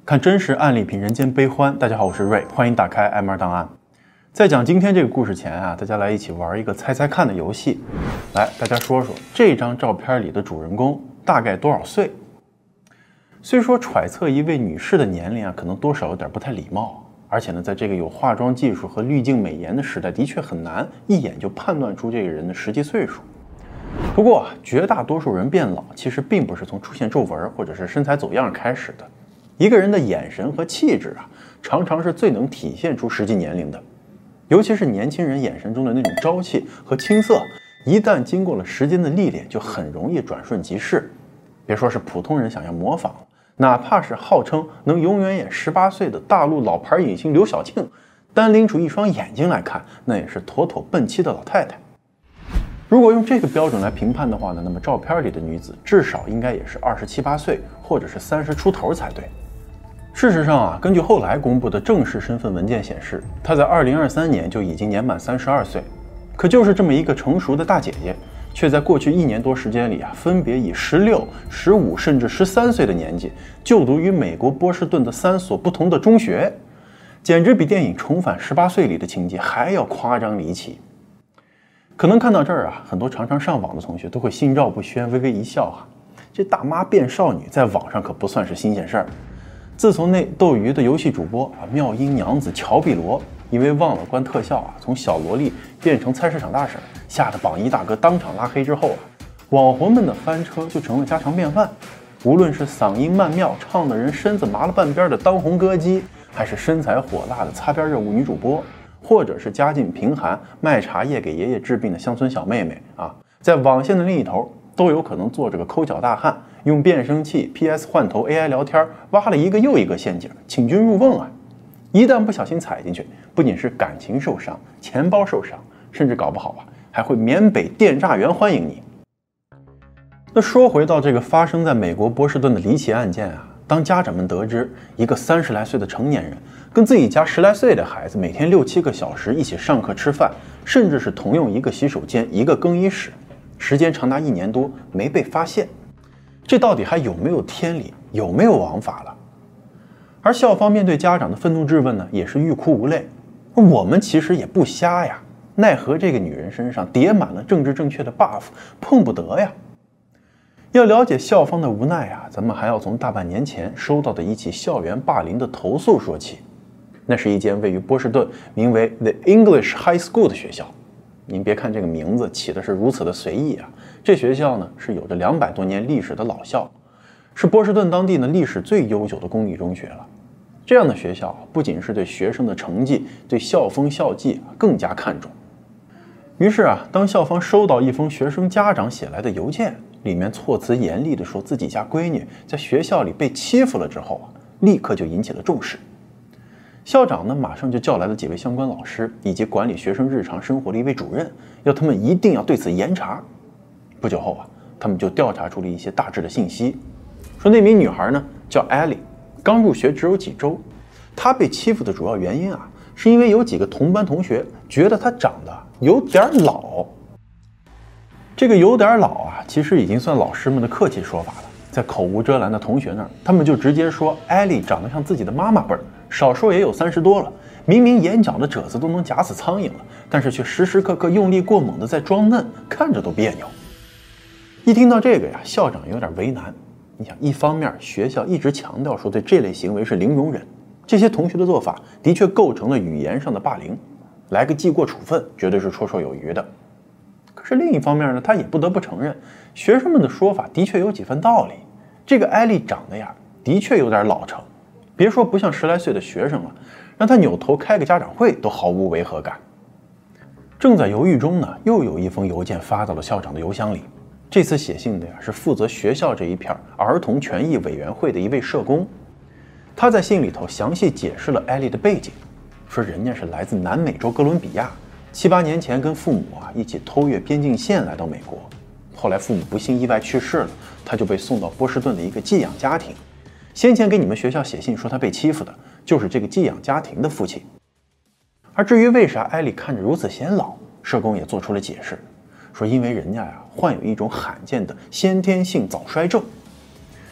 看真实案例，品人间悲欢。大家好，我是瑞，欢迎打开 M2 档案。在讲今天这个故事前啊，大家来一起玩一个猜猜看的游戏。来，大家说说这张照片里的主人公大概多少岁？虽说揣测一位女士的年龄啊，可能多少有点不太礼貌，而且呢，在这个有化妆技术和滤镜美颜的时代，的确很难一眼就判断出这个人的实际岁数。不过，绝大多数人变老其实并不是从出现皱纹或者是身材走样开始的。一个人的眼神和气质啊，常常是最能体现出实际年龄的。尤其是年轻人眼神中的那种朝气和青涩，一旦经过了时间的历练，就很容易转瞬即逝。别说是普通人想要模仿，哪怕是号称能永远演18岁的大陆老牌影星刘晓庆，单拎出一双眼睛来看，那也是妥妥奔七的老太太。如果用这个标准来评判的话呢，那么照片里的女子至少应该也是27、8岁，或者是30出头才对。事实上啊，根据后来公布的正式身份文件显示，她在2023年就已经年满32岁。可就是这么一个成熟的大姐姐，却在过去1年多时间里啊，分别以16、15甚至13岁的年纪就读于美国波士顿的3所不同的中学，简直比电影《重返18岁》里的情节还要夸张离奇。可能看到这儿啊，很多常常上网的同学都会心照不宣，微微一笑啊。这大妈变少女在网上可不算是新鲜事儿。自从那斗鱼的游戏主播啊，妙音娘子乔碧罗因为忘了关特效啊，从小萝莉变成菜市场大婶，吓得榜一大哥当场拉黑之后啊，网红们的翻车就成了家常便饭。无论是嗓音曼妙、唱的人身子麻了半边的当红歌姬，还是身材火辣的擦边热舞女主播，或者是家境贫寒卖茶叶给爷爷治病的乡村小妹妹啊，在网线的另一头都有可能做着个抠脚大汉，用变声器、PS 换头、AI 聊天，挖了一个又一个陷阱，请君入瓮啊！一旦不小心踩进去，不仅是感情受伤、钱包受伤，甚至搞不好啊，还会缅北电诈员欢迎你。那说回到这个发生在美国波士顿的离奇案件啊，当家长们得知一个30来岁的成年人跟自己家10来岁的孩子每天6、7个小时一起上课吃饭，甚至是同用一个洗手间、一个更衣室，时间长达1年多没被发现，这到底还有没有天理，有没有王法了？而校方面对家长的愤怒质问呢，也是欲哭无泪。我们其实也不瞎呀，奈何这个女人身上叠满了政治正确的 buff， 碰不得呀。要了解校方的无奈啊，咱们还要从大半年前收到的一起校园霸凌的投诉说起。那是一间位于波士顿名为 The English High School 的学校。您别看这个名字起的是如此的随意啊，这学校呢是有着200多年历史的老校，是波士顿当地呢历史最悠久的公立中学了。这样的学校不仅是对学生的成绩、对校风校纪更加看重。于是啊，当校方收到一封学生家长写来的邮件，里面措辞严厉地说自己家闺女在学校里被欺负了之后啊，立刻就引起了重视。校长呢，马上就叫来了几位相关老师以及管理学生日常生活的一位主任，要他们一定要对此严查。不久后啊，他们就调查出了一些大致的信息，说那名女孩呢叫艾莉，刚入学只有几周。她被欺负的主要原因啊，是因为有几个同班同学觉得她长得有点老。这个有点老啊，其实已经算老师们的客气说法了。在口无遮拦的同学那儿，他们就直接说艾莉长得像自己的妈妈辈儿，少说也有30多了，明明眼角的褶子都能夹死苍蝇了，但是却时时刻刻用力过猛的在装嫩，看着都别扭。一听到这个呀，校长有点为难。你想，一方面学校一直强调说对这类行为是零容忍，这些同学的做法的确构成了语言上的霸凌，来个记过处分绝对是绰绰有余的。可是另一方面呢，他也不得不承认，学生们的说法的确有几分道理。这个艾莉长得呀，的确有点老成，别说不像10来岁的学生了，让他扭头开个家长会都毫无违和感。正在犹豫中呢，又有一封邮件发到了校长的邮箱里。这次写信的呀，是负责学校这一片儿童权益委员会的一位社工。他在信里头详细解释了艾莉的背景，说人家是来自南美洲哥伦比亚，7、8年前跟父母啊一起偷越边境线来到美国，后来父母不幸意外去世了，他就被送到波士顿的一个寄养家庭。先前给你们学校写信说他被欺负的就是这个寄养家庭的父亲。而至于为啥艾莉看着如此显老，社工也做出了解释，说因为人家呀患有一种罕见的先天性早衰症。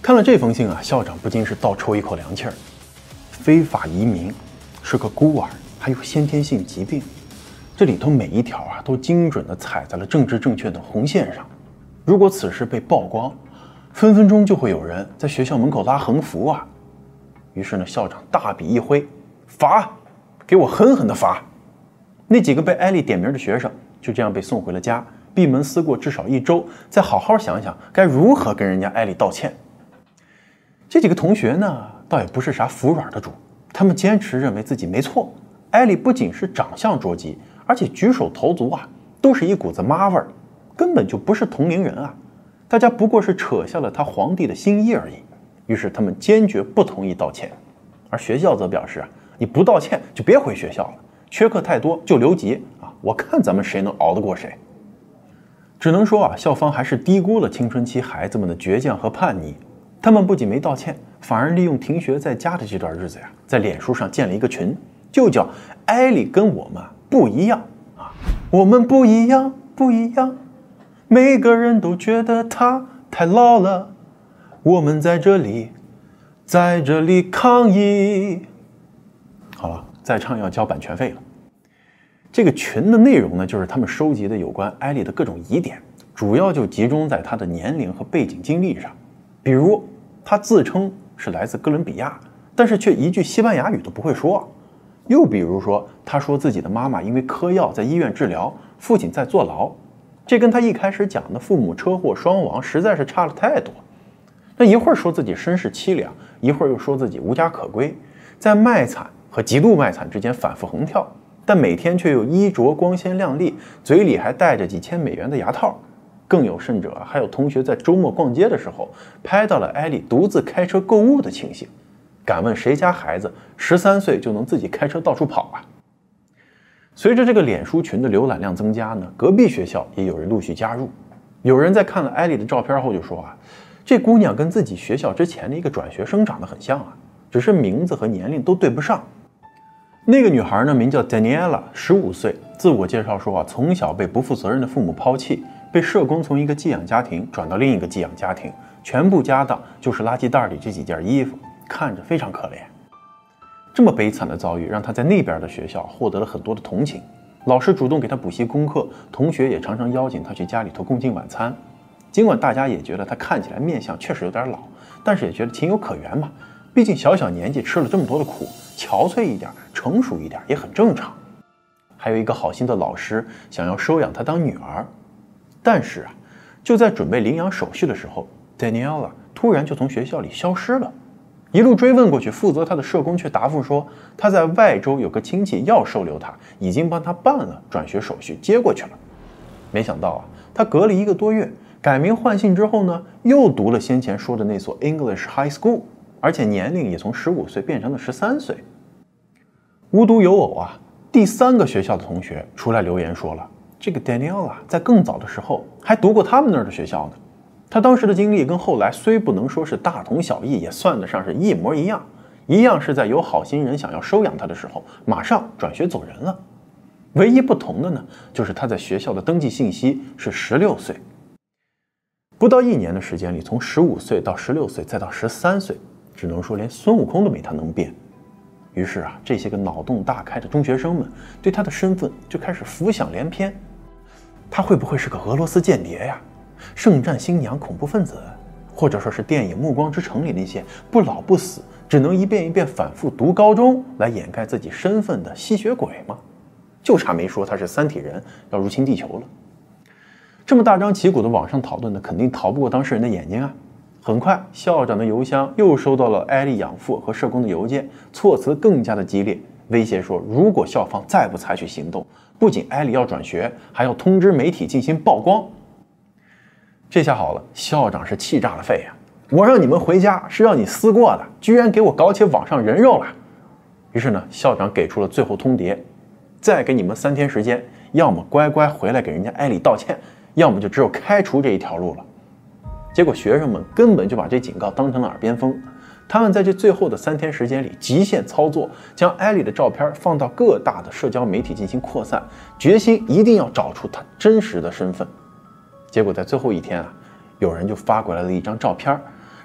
看了这封信啊，校长不禁是倒抽一口凉气儿。非法移民，是个孤儿，还有先天性疾病，这里头每一条啊都精准地踩在了政治正确的红线上。如果此事被曝光，分分钟就会有人在学校门口拉横幅啊。于是呢，校长大笔一挥，罚，给我狠狠地罚。那几个被艾丽点名的学生就这样被送回了家，闭门思过至少1周，再好好想想该如何跟人家艾丽道歉。这几个同学呢，倒也不是啥服软的主，他们坚持认为自己没错。艾丽不仅是长相捉急，而且举手投足啊都是一股子妈味儿，根本就不是同龄人啊。大家不过是扯下了他皇帝的新衣而已。于是他们坚决不同意道歉，而学校则表示啊，你不道歉就别回学校了，缺课太多就留级啊，我看咱们谁能熬得过谁。只能说啊，校方还是低估了青春期孩子们的倔强和叛逆。他们不仅没道歉，反而利用停学在家的这段日子呀，在脸书上建了一个群，就叫艾丽跟我们不一样啊，我们不一样，不一样，每个人都觉得他太老了，我们在这里抗议。好了，再唱要交版权费了。这个群的内容呢，就是他们收集的有关艾丽的各种疑点，主要就集中在她的年龄和背景经历上。比如她自称是来自哥伦比亚，但是却一句西班牙语都不会说。又比如说，她说自己的妈妈因为嗑药在医院治疗，父亲在坐牢，这跟她一开始讲的父母车祸双亡实在是差了太多。那一会儿说自己身世凄凉，一会儿又说自己无家可归，在卖惨和极度卖惨之间反复横跳，但每天却又衣着光鲜亮丽，嘴里还带着几千美元的牙套。更有甚者，还有同学在周末逛街的时候拍到了艾丽独自开车购物的情形。敢问谁家孩子13岁就能自己开车到处跑啊？随着这个脸书群的浏览量增加呢，隔壁学校也有人陆续加入。有人在看了艾丽的照片后就说啊，这姑娘跟自己学校之前的一个转学生长得很像啊，只是名字和年龄都对不上。那个女孩呢，名叫 Daniela， 15岁，自我介绍说啊，从小被不负责任的父母抛弃，被社工从一个寄养家庭转到另一个寄养家庭，全部家当就是垃圾袋里这几件衣服，看着非常可怜。这么悲惨的遭遇让她在那边的学校获得了很多的同情，老师主动给她补习功课，同学也常常邀请她去家里头共进晚餐。尽管大家也觉得她看起来面相确实有点老，但是也觉得情有可原嘛，毕竟小年纪吃了这么多的苦，憔悴一点成熟一点也很正常。还有一个好心的老师想要收养她当女儿，但是啊，就在准备领养手续的时候， Daniela 突然就从学校里消失了。一路追问过去，负责她的社工却答复说，她在外州有个亲戚要收留她，已经帮她办了转学手续，接过去了。没想到啊，她隔了1个多月改名换姓之后呢，又读了先前说的那所 English High School， 而且年龄也从15岁变成了13岁。无独有偶啊，第3个学校的同学出来留言说了，这个 Daniela 在更早的时候还读过他们那儿的学校呢。她当时的经历跟后来虽不能说是大同小异，也算得上是一模一样。一样是在有好心人想要收养她的时候，马上转学走人了。唯一不同的呢，就是她在学校的登记信息是16岁。不到1年的时间里，从15岁到16岁，再到13岁，只能说连孙悟空都没她能变。于是啊，这些个脑洞大开的中学生们对她的身份就开始浮想联翩。她会不会是个俄罗斯间谍呀？圣战新娘恐怖分子？或者说是电影《暮光之城》里那些不老不死，只能一遍一遍反复读高中来掩盖自己身份的吸血鬼吗？就差没说她是3体人要入侵地球了。这么大张旗鼓的网上讨论呢，肯定逃不过当事人的眼睛啊。很快，校长的邮箱又收到了艾丽养父和社工的邮件，措辞更加的激烈，威胁说如果校方再不采取行动，不仅艾丽要转学，还要通知媒体进行曝光。这下好了，校长是气炸了肺啊！我让你们回家是让你思过的，居然给我搞起网上人肉了。于是呢，校长给出了最后通牒，再给你们3天时间，要么乖乖回来给人家艾丽道歉，要么就只有开除这一条路了。结果学生们根本就把这警告当成了耳边风，他们在这最后的3天时间里极限操作，将艾丽的照片放到各大的社交媒体进行扩散，决心一定要找出她真实的身份。结果在最后1天啊，有人就发过来了一张照片，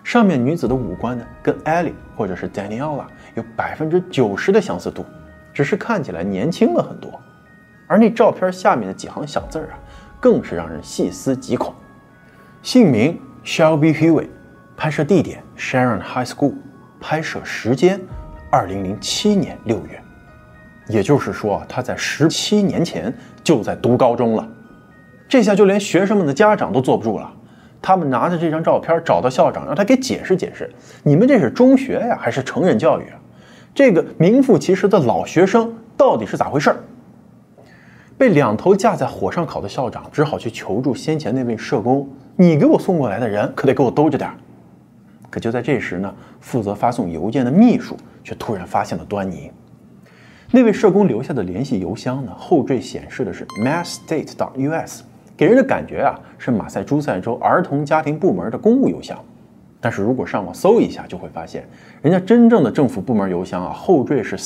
上面女子的五官呢，跟 Ellie 或者是 Daniela 有90%的相似度，只是看起来年轻了很多。而那照片下面的几行小字啊，更是让人细思极恐。姓名 Shelby Huey， 拍摄地点 Sharon High School， 拍摄时间2007年6月。也就是说，他在17年前就在读高中了。这下就连学生们的家长都坐不住了，他们拿着这张照片找到校长，让他给解释解释，你们这是中学呀，还是成人教育啊？这个名副其实的老学生到底是咋回事？被两头架在火上烤的校长只好去求助先前那位社工，你给我送过来的人可得给我兜着点。可就在这时呢，负责发送邮件的秘书却突然发现了端倪。那位社工留下的联系邮箱呢，后缀显示的是 massstate.us， 给人的感觉啊是马赛诸塞州儿童家庭部门的公务邮箱。但是如果上网搜一下，就会发现人家真正的政府部门邮箱啊，后缀是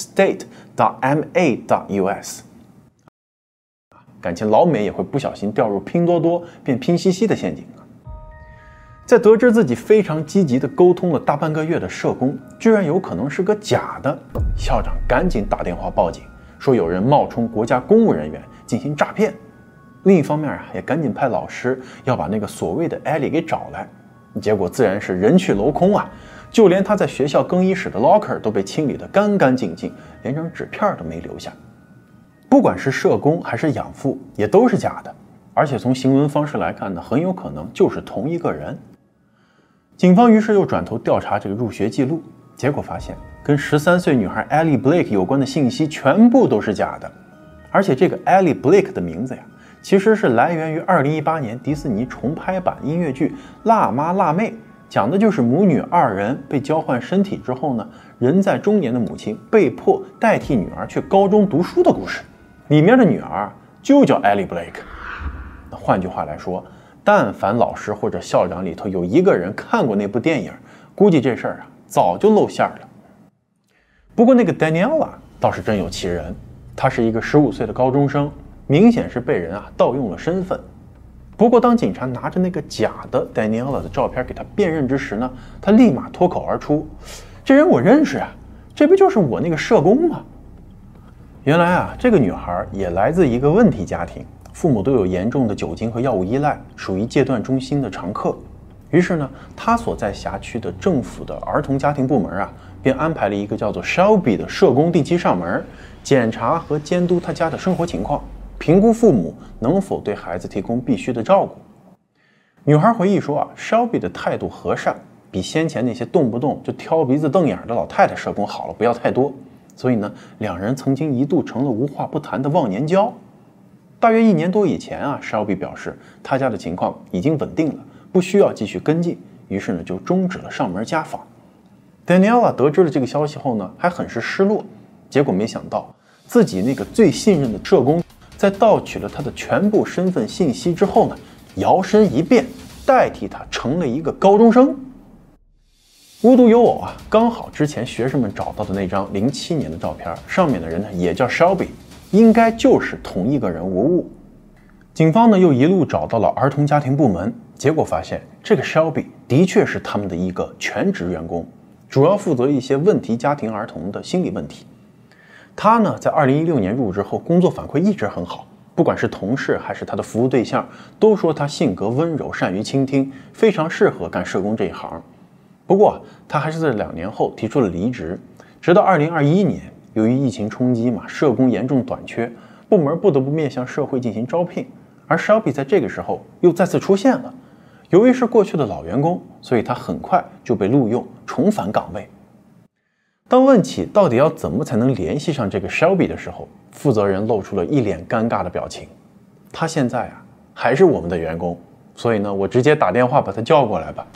state.ma.us。感情老美也会不小心掉入拼多多变拼夕夕的陷阱啊！在得知自己非常积极地沟通了大半个月的社工居然有可能是个假的，校长赶紧打电话报警，说有人冒充国家公务人员进行诈骗。另一方面啊，也赶紧派老师要把那个所谓的艾莉给找来。结果自然是人去楼空啊！就连他在学校更衣室的 locker 都被清理得干干净净，连张纸片都没留下。不管是社工还是养父，也都是假的，而且从行文方式来看呢，很有可能就是同一个人。警方于是又转头调查这个入学记录，结果发现跟13岁女孩 Ellie Blake 有关的信息全部都是假的。而且这个 Ellie Blake 的名字呀，其实是来源于2018年迪士尼重拍版音乐剧《辣妈辣妹》，讲的就是母女二人被交换身体之后呢，人在中年的母亲被迫代替女儿去高中读书的故事。里面的女儿就叫 Ellie Blake。那换句话来说，但凡老师或者校长里头有一个人看过那部电影，估计这事儿啊早就露馅了。不过那个 Daniela 倒是真有其人，她是一个15岁的高中生，明显是被人啊盗用了身份。不过当警察拿着那个假的 Daniela 的照片给她辨认之时呢，她立马脱口而出：“这人我认识啊，这不就是我那个社工吗？”原来啊，这个女孩也来自一个问题家庭，父母都有严重的酒精和药物依赖，属于戒断中心的常客。于是呢，她所在辖区的政府的儿童家庭部门啊，便安排了一个叫做 Shelby 的社工定期上门，检查和监督她家的生活情况，评估父母能否对孩子提供必须的照顾。女孩回忆说啊 ，Shelby 的态度和善，比先前那些动不动就挑鼻子瞪眼的老太太社工好了不要太多。所以呢，两人曾经一度成了无话不谈的忘年交。大约1年多以前啊 ，Shelby 表示他家的情况已经稳定了，不需要继续跟进，于是呢就终止了上门家访。Daniela 得知了这个消息后呢，还很是失落。结果没想到自己那个最信任的社工，在盗取了他的全部身份信息之后呢，摇身一变，代替他成了一个高中生。无独有偶啊，刚好之前学生们找到的那张07年的照片，上面的人呢也叫 Shelby， 应该就是同一个人无误。警方呢又一路找到了儿童家庭部门，结果发现这个 Shelby 的确是他们的一个全职员工，主要负责一些问题家庭儿童的心理问题。他呢在2016年入职后，工作反馈一直很好，不管是同事还是他的服务对象，都说他性格温柔，善于倾听，非常适合干社工这一行。不过他还是在2年后提出了离职，直到2021年，由于疫情冲击嘛，社工严重短缺，部门不得不面向社会进行招聘，而 Shelby 在这个时候又再次出现了。由于是过去的老员工，所以他很快就被录用，重返岗位。当问起到底要怎么才能联系上这个 Shelby 的时候，负责人露出了一脸尴尬的表情。他现在啊还是我们的员工，所以呢，我直接打电话把他叫过来吧。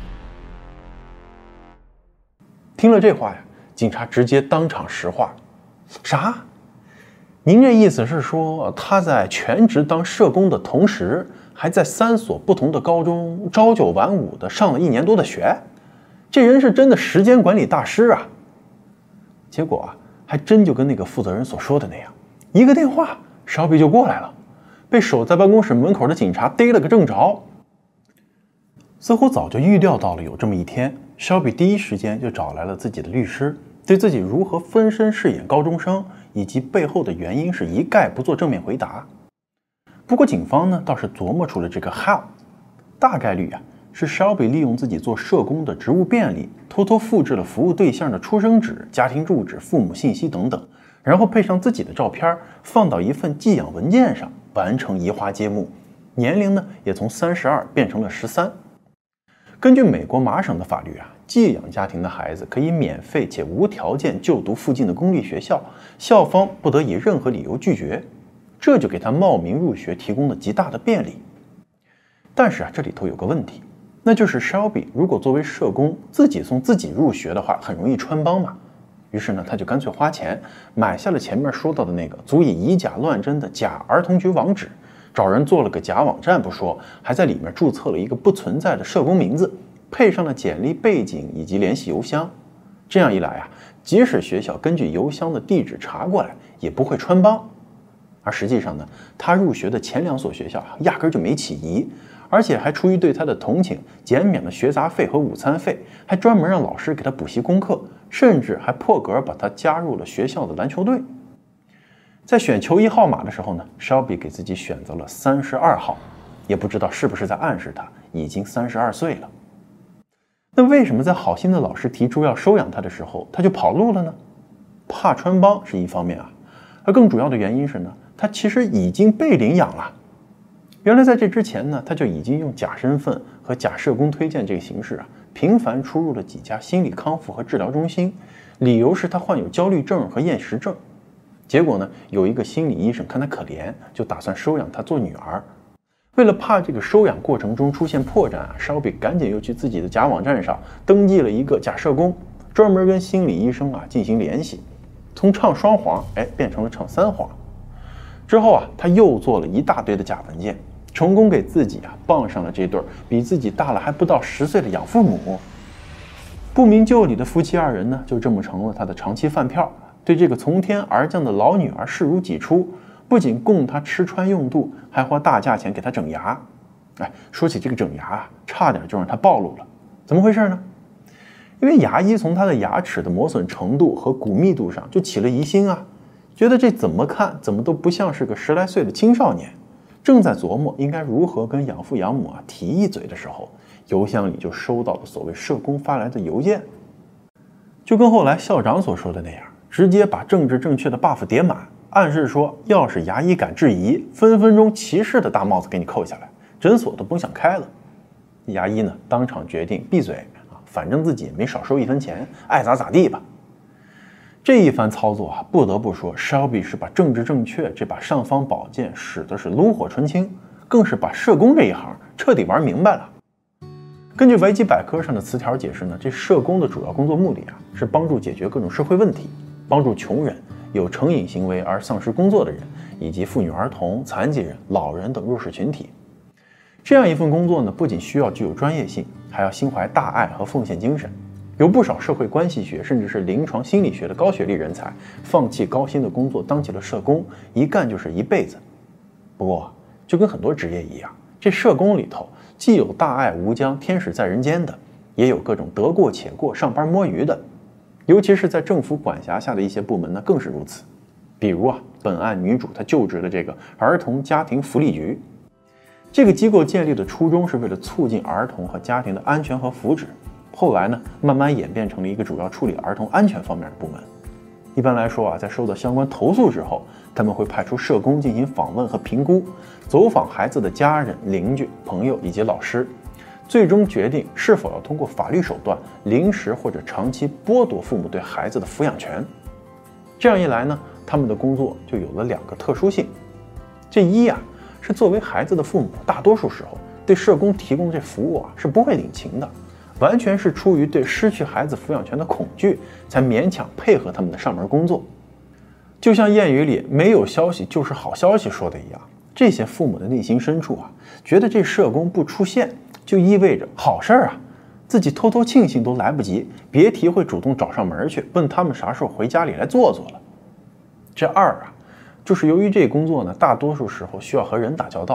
听了这话呀，警察直接当场石化。啥？您这意思是说他在全职当社工的同时，还在3所不同的高中朝9晚5的上了1年多的学？这人是真的时间管理大师啊！结果啊，还真就跟那个负责人所说的那样，一个电话，Shelby就过来了，被守在办公室门口的警察逮了个正着。 似乎早就预料到了有这么一天，Shelby第一时间就找来了自己的律师，对自己如何分身饰演高中生以及背后的原因是一概不做正面回答。不过警方呢倒是琢磨出了这个 how， 大概率是 Shelby 利用自己做社工的职务便利，偷偷复制了服务对象的出生纸、家庭住址、父母信息等等，然后配上自己的照片，放到一份寄养文件上，完成移花接木，年龄呢也从32变成了13。根据美国麻省的法律寄养家庭的孩子可以免费且无条件就读附近的公立学校，校方不得以任何理由拒绝，这就给他冒名入学提供了极大的便利。但是这里头有个问题，那就是 Shelby 如果作为社工自己送自己入学的话，很容易穿帮嘛。于是呢，他就干脆花钱买下了前面说到的那个足以以假乱真的假儿童局网址，找人做了个假网站不说，还在里面注册了一个不存在的社工名字，配上了简历背景以及联系邮箱。这样一来即使学校根据邮箱的地址查过来，也不会穿帮。而实际上呢，他入学的前2所学校压根就没起疑，而且还出于对他的同情，减免了学杂费和午餐费，还专门让老师给他补习功课，甚至还破格把他加入了学校的篮球队。在选球衣号码的时候呢，Shelby 给自己选择了32号，也不知道是不是在暗示他已经32岁了。那为什么在好心的老师提出要收养他的时候，他就跑路了呢？怕穿帮是一方面而更主要的原因是呢，他其实已经被领养了。原来在这之前呢，他就已经用假身份和假社工推荐这个形式频繁出入了几家心理康复和治疗中心，理由是他患有焦虑症和厌食症。结果呢，有一个心理医生看他可怜，就打算收养他做女儿。为了怕这个收养过程中出现破绽，Shelby 赶紧又去自己的假网站上登记了一个假社工，专门跟心理医生进行联系，从唱双簧变成了唱3簧。之后他又做了一大堆的假文件，成功给自己傍上了这对比自己大了还不到10岁的养父母。不明就里的夫妻2人呢，就这么成了他的长期饭票，对这个从天而降的老女儿视如己出，不仅供他吃穿用度，还花大价钱给他整牙。说起这个整牙差点就让他暴露了。怎么回事呢？因为牙医从他的牙齿的磨损程度和骨密度上就起了疑心觉得这怎么看怎么都不像是个10来岁的青少年。正在琢磨应该如何跟养父养母提一嘴的时候，邮箱里就收到了所谓社工发来的邮件。就跟后来校长所说的那样，直接把政治正确的 buff 叠满，暗示说要是牙医敢质疑，分分钟歧视的大帽子给你扣下来，诊所都甭想开了。牙医呢当场决定闭嘴反正自己也没少收1分钱，爱咋咋地吧。这一番操作不得不说 Shelby 是把政治正确这把尚方宝剑使的是炉火纯青，更是把社工这一行彻底玩明白了。根据维基百科上的词条解释呢，这社工的主要工作目的是帮助解决各种社会问题，帮助穷人、有成瘾行为而丧失工作的人，以及妇女儿童、残疾人、老人等弱势群体。这样一份工作呢，不仅需要具有专业性，还要心怀大爱和奉献精神。有不少社会关系学甚至是临床心理学的高学历人才，放弃高薪的工作当起了社工，一干就是一辈子。不过就跟很多职业一样，这社工里头既有大爱无疆、天使在人间的，也有各种得过且过、上班摸鱼的。尤其是在政府管辖下的一些部门呢，更是如此。比如本案女主她就职的这个儿童家庭福利局，这个机构建立的初衷是为了促进儿童和家庭的安全和福祉。后来呢，慢慢演变成了一个主要处理儿童安全方面的部门。一般来说在收到相关投诉之后，他们会派出社工进行访问和评估，走访孩子的家人、邻居、朋友以及老师，最终决定是否要通过法律手段临时或者长期剥夺父母对孩子的抚养权。这样一来呢，他们的工作就有了2个特殊性。这一是作为孩子的父母，大多数时候对社工提供这服务是不会领情的，完全是出于对失去孩子抚养权的恐惧，才勉强配合他们的上门工作。就像谚语里没有消息就是好消息说的一样，这些父母的内心深处觉得这社工不出现就意味着好事自己偷偷庆幸都来不及，别提会主动找上门去问他们啥时候回家里来坐坐了。这2就是由于这工作呢，大多数时候需要和人打交道，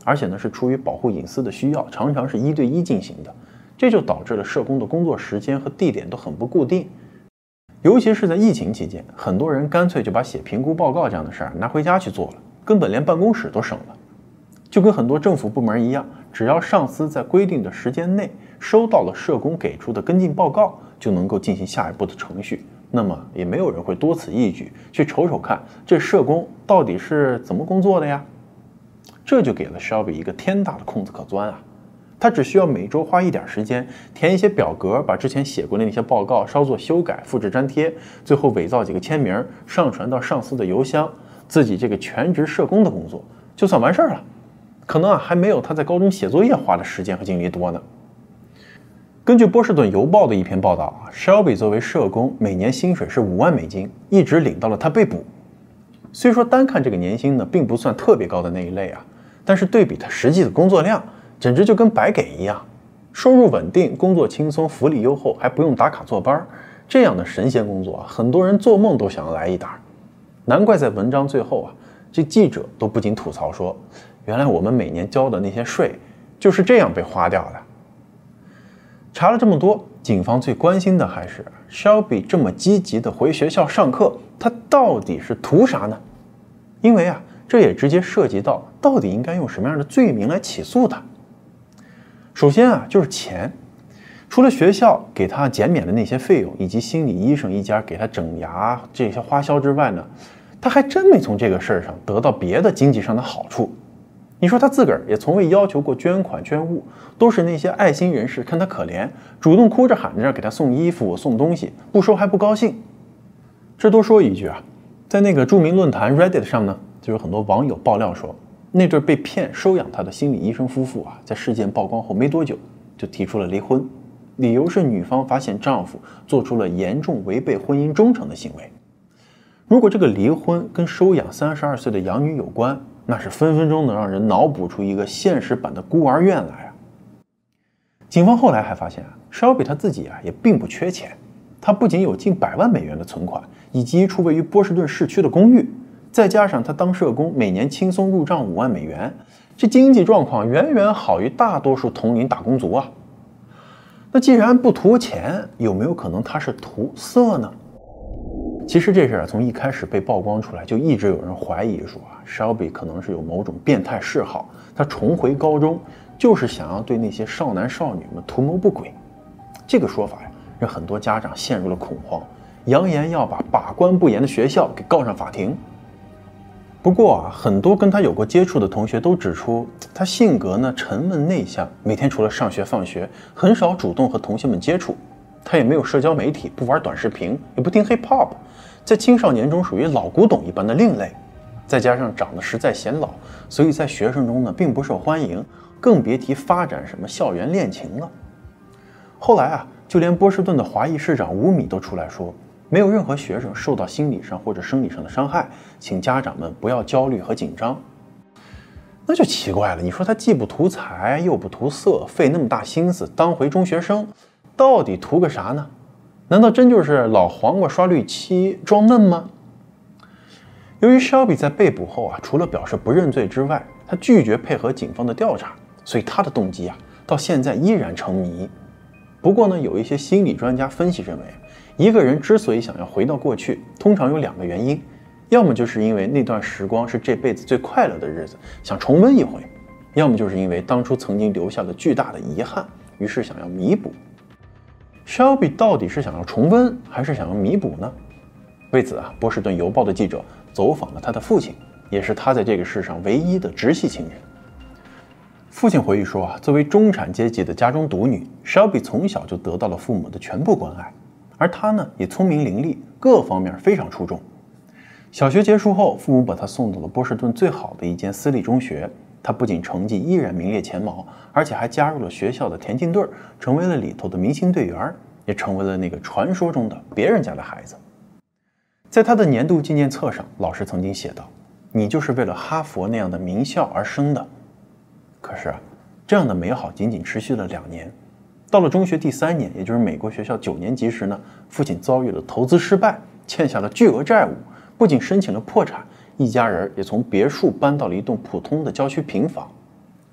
而且呢是出于保护隐私的需要，常常是1对1进行的，这就导致了社工的工作时间和地点都很不固定。尤其是在疫情期间，很多人干脆就把写评估报告这样的事儿拿回家去做了，根本连办公室都省了。就跟很多政府部门一样，只要上司在规定的时间内收到了社工给出的跟进报告，就能够进行下一步的程序，那么也没有人会多此一举去瞅瞅看这社工到底是怎么工作的呀。这就给了 Shelby 一个天大的空子可钻啊！他只需要每周花一点时间填一些表格，把之前写过的那些报告稍作修改、复制粘贴，最后伪造几个签名，上传到上司的邮箱，自己这个全职社工的工作就算完事儿了。可能还没有他在高中写作业花的时间和精力多呢。根据波士顿邮报的一篇报道，Shelby 作为社工，每年薪水是5万美金，一直领到了他被捕。虽说单看这个年薪呢，并不算特别高的那一类啊，但是对比他实际的工作量，简直就跟白给一样。收入稳定，工作轻松，福利优厚，还不用打卡坐班，这样的神仙工作很多人做梦都想要来一打。难怪在文章最后这记者都不禁吐槽说，原来我们每年交的那些税就是这样被花掉的。查了这么多，警方最关心的还是 Shelby 这么积极的回学校上课，他到底是图啥呢？因为这也直接涉及到到底应该用什么样的罪名来起诉他。首先就是钱，除了学校给他减免的那些费用，以及心理医生一家给他整牙这些花销之外呢，他还真没从这个事儿上得到别的经济上的好处。你说他自个儿也从未要求过捐款捐物，都是那些爱心人士看他可怜，主动哭着喊着给他送衣服送东西，不收还不高兴。这多说一句在那个著名论坛 Reddit 上呢，就有很多网友爆料说，那对被骗收养他的心理医生夫妇在事件曝光后没多久就提出了离婚，理由是女方发现丈夫做出了严重违背婚姻忠诚的行为。如果这个离婚跟收养32岁的养女有关，那是分分钟能让人脑补出一个现实版的孤儿院来警方后来还发现Shelby 他自己也并不缺钱，他不仅有近100万美元的存款，以及一处位于波士顿市区的公寓，再加上他当社工每年轻松入账5万美元，这经济状况远远好于大多数同龄打工族那既然不图钱，有没有可能他是图色呢？其实这事从一开始被曝光出来，就一直有人怀疑说Shelby 可能是有某种变态嗜好，他重回高中就是想要对那些少男少女们图谋不轨。这个说法让很多家长陷入了恐慌，扬言要把把关不严的学校给告上法庭。不过很多跟他有过接触的同学都指出，他性格呢沉稳内向，每天除了上学放学，很少主动和同学们接触。他也没有社交媒体，不玩短视频，也不听 hip hop， 在青少年中属于老古董一般的另类。再加上长得实在显老，所以在学生中呢并不受欢迎，更别提发展什么校园恋情了。后来就连波士顿的华裔市长伍米都出来说，没有任何学生受到心理上或者生理上的伤害，请家长们不要焦虑和紧张。那就奇怪了，你说他既不图财又不图色，费那么大心思当回中学生，到底图个啥呢？难道真就是老黄瓜刷绿漆装嫩吗？由于 Shelby 在被捕后除了表示不认罪之外，他拒绝配合警方的调查，所以他的动机到现在依然成谜。不过呢，有一些心理专家分析认为，一个人之所以想要回到过去，通常有2个原因，要么就是因为那段时光是这辈子最快乐的日子，想重温一回，要么就是因为当初曾经留下了巨大的遗憾，于是想要弥补。Shelby 到底是想要重温还是想要弥补呢？为此波士顿邮报的记者走访了他的父亲，也是他在这个世上唯一的直系亲人。父亲回忆说作为中产阶级的家中独女， Shelby 从小就得到了父母的全部关爱，而她呢也聪明伶俐，各方面非常出众。小学结束后，父母把她送到了波士顿最好的一间私立中学，她不仅成绩依然名列前茅，而且还加入了学校的田径队，成为了里头的明星队员，也成为了那个传说中的别人家的孩子。在她的年度纪念册上，老师曾经写道，你就是为了哈佛那样的名校而生的。可是这样的美好仅仅持续了2年。到了中学第3年，也就是美国学校9年级时呢，父亲遭遇了投资失败，欠下了巨额债务，不仅申请了破产，一家人也从别墅搬到了一栋普通的郊区平房。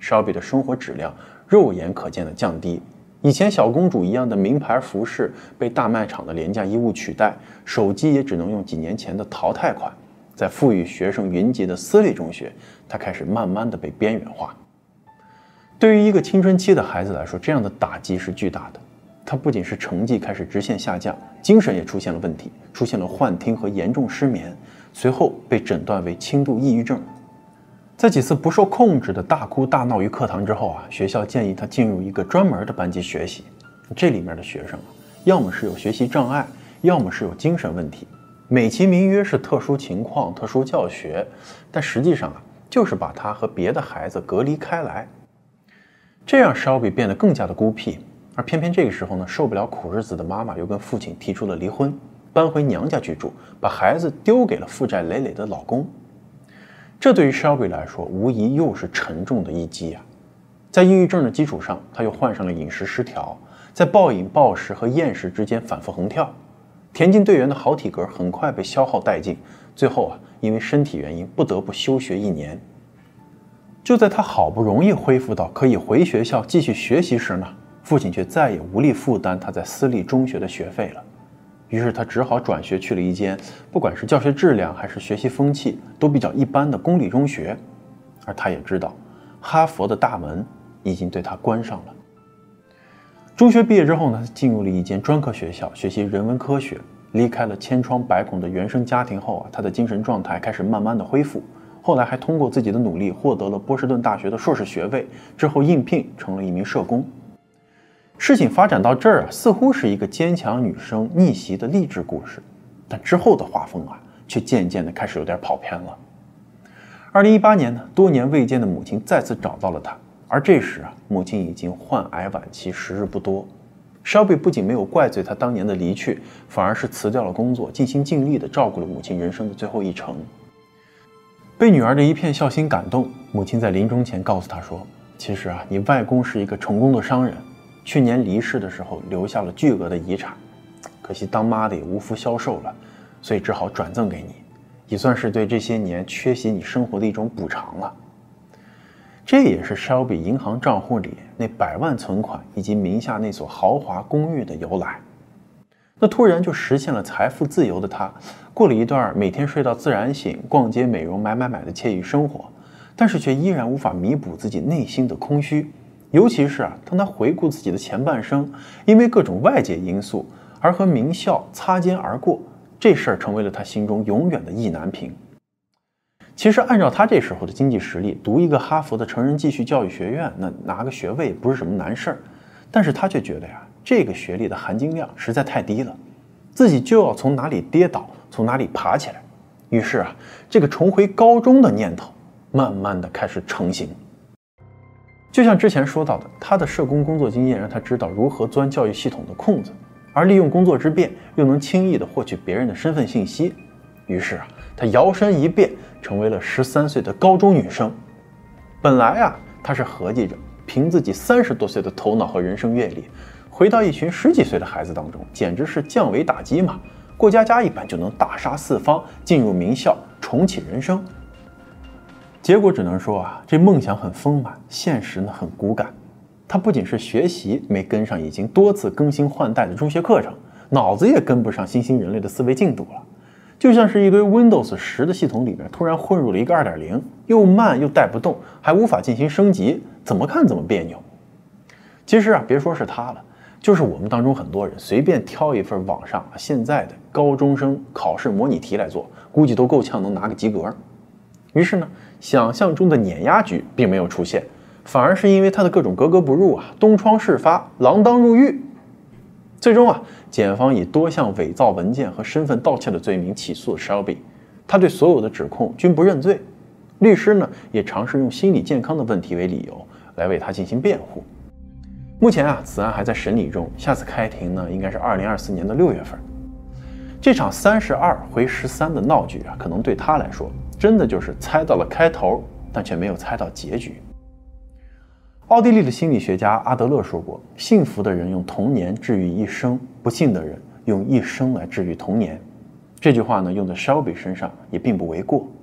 Shelby 的生活质量肉眼可见的降低。以前小公主一样的名牌服饰被大卖场的廉价衣物取代，手机也只能用几年前的淘汰款。在富裕学生云集的私立中学，她开始慢慢的被边缘化。对于一个青春期的孩子来说，这样的打击是巨大的。他不仅是成绩开始直线下降，精神也出现了问题，出现了幻听和严重失眠，随后被诊断为轻度抑郁症。在几次不受控制的大哭大闹于课堂之后啊，学校建议他进入一个专门的班级学习。这里面的学生要么是有学习障碍，要么是有精神问题，美其名曰是特殊情况、特殊教学，但实际上就是把他和别的孩子隔离开来。这让 Shelby 变得更加的孤僻，而偏偏这个时候呢，受不了苦日子的妈妈又跟父亲提出了离婚，搬回娘家居住，把孩子丢给了负债累累的老公。这对于 Shelby 来说，无疑又是沉重的一击啊！在抑郁症的基础上，他又患上了饮食失调，在暴饮暴食和厌食之间反复横跳。田径队员的好体格很快被消耗殆尽，最后因为身体原因不得不休学1年。就在他好不容易恢复到可以回学校继续学习时呢，父亲却再也无力负担他在私立中学的学费了。于是他只好转学去了一间不管是教学质量还是学习风气都比较一般的公立中学。而他也知道，哈佛的大门已经对他关上了。中学毕业之后呢，进入了一间专科学校学习人文科学。离开了千疮百孔的原生家庭后他的精神状态开始慢慢的恢复。后来还通过自己的努力获得了波士顿大学的硕士学位，之后应聘成了一名社工。事情发展到这儿似乎是一个坚强女生逆袭的励志故事，但之后的画风却渐渐的开始有点跑偏了。2018年呢，多年未见的母亲再次找到了她，而这时母亲已经患癌晚期，时日不多。Shelby 不仅没有怪罪她当年的离去，反而是辞掉了工作，尽心尽力地照顾了母亲人生的最后一程。被女儿的一片孝心感动，母亲在临终前告诉她说，其实你外公是一个成功的商人，去年离世的时候留下了巨额的遗产，可惜当妈的也无福消受了，所以只好转赠给你，也算是对这些年缺席你生活的一种补偿了。这也是 Shelby 银行账户里那100万存款以及名下那所豪华公寓的由来。那突然就实现了财富自由的他，过了一段每天睡到自然醒、逛街美容买的惬意生活，但是却依然无法弥补自己内心的空虚。尤其是当他回顾自己的前半生，因为各种外界因素而和名校擦肩而过，这事儿成为了他心中永远的意难平。其实按照他这时候的经济实力，读一个哈佛的成人继续教育学院，那拿个学位不是什么难事儿。但是他却觉得这个学历的含金量实在太低了，自己就要从哪里跌倒，从哪里爬起来。于是这个重回高中的念头慢慢的开始成型。就像之前说到的，他的社工工作经验让他知道如何钻教育系统的空子，而利用工作之便又能轻易的获取别人的身份信息。于是他摇身一变成为了13岁的高中女生。本来他是合计着凭自己30多岁的头脑和人生阅历，回到一群10几岁的孩子当中，简直是降维打击嘛！过家家一般就能大杀四方，进入名校，重启人生。结果只能说这梦想很丰满，现实呢很骨感。他不仅是学习没跟上已经多次更新换代的中学课程，脑子也跟不上新兴人类的思维进度了。就像是一堆 Windows 10的系统里面突然混入了一个 2.0， 又慢又带不动，还无法进行升级，怎么看怎么别扭。其实别说是他了，就是我们当中很多人随便挑一份网上现在的高中生考试模拟题来做，估计都够呛能拿个及格。于是呢，想象中的碾压局并没有出现，反而是因为他的各种格格不入东窗事发，锒铛入狱。最终检方以多项伪造文件和身份盗窃的罪名起诉了 Shelby， 他对所有的指控均不认罪。律师呢也尝试用心理健康的问题为理由来为他进行辩护。目前此案还在审理中，下次开庭呢应该是2024年的6月份。这场32回13的闹剧可能对他来说真的就是猜到了开头，但却没有猜到结局。奥地利的心理学家阿德勒说过，幸福的人用童年治愈一生，不幸的人用一生来治愈童年。这句话呢用在 Shelby 身上也并不为过。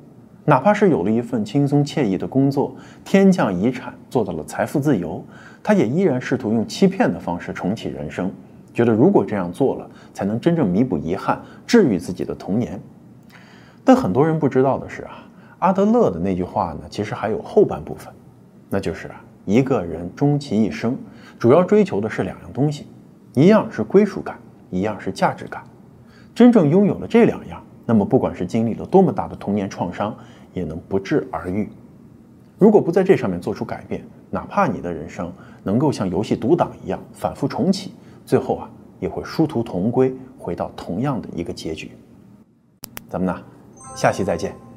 哪怕是有了一份轻松惬意的工作，天降遗产，做到了财富自由，他也依然试图用欺骗的方式重启人生，觉得如果这样做了，才能真正弥补遗憾，治愈自己的童年。但很多人不知道的是阿德勒的那句话呢，其实还有后半部分，那就是一个人终其一生，主要追求的是2样东西，一样是归属感，一样是价值感。真正拥有了这2样，那么不管是经历了多么大的童年创伤，也能不治而愈。如果不在这上面做出改变，哪怕你的人生能够像游戏读档一样反复重启，最后也会殊途同归，回到同样的一个结局。咱们下期再见。